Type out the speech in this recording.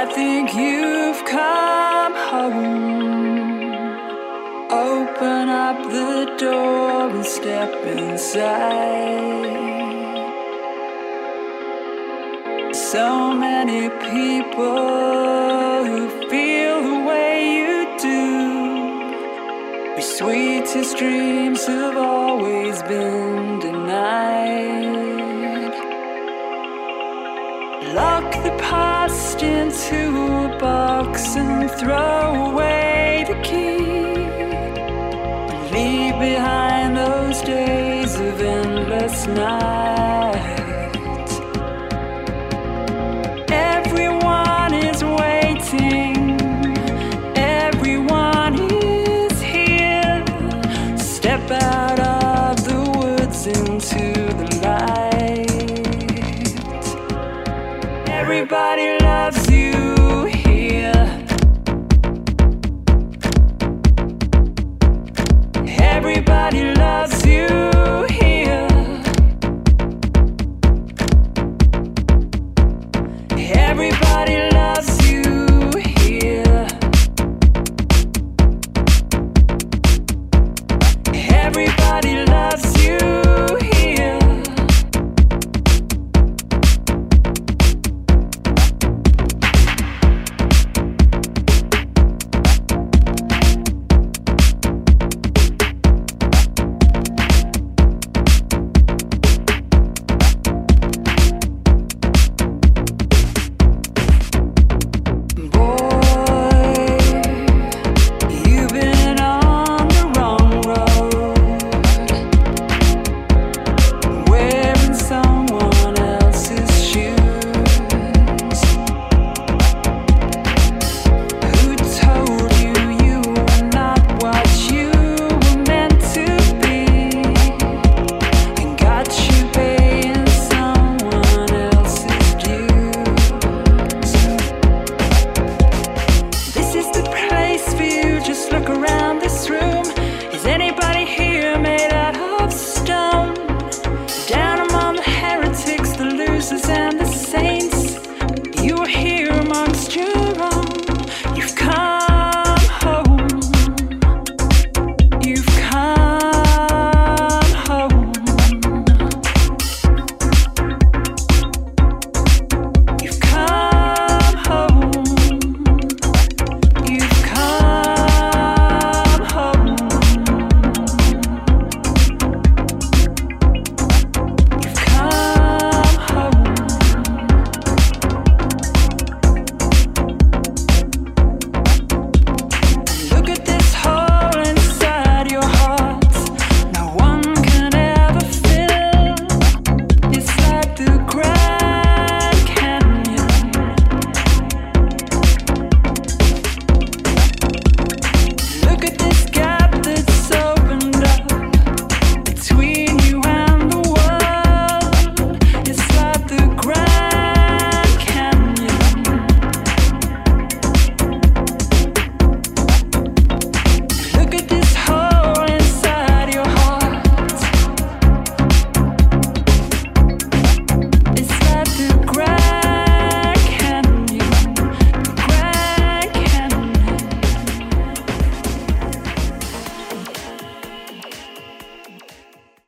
think you've come home. Open up the door and step inside. So many people who feel the way you do. Your sweetest dreams have always been denied. Lock the past into a box and throw away the key. Leave behind those days of endless night. Everyone is waiting. Everyone is here. Step out of the woods into the light. Everybody loves you here. Everybody loves you here. Everybody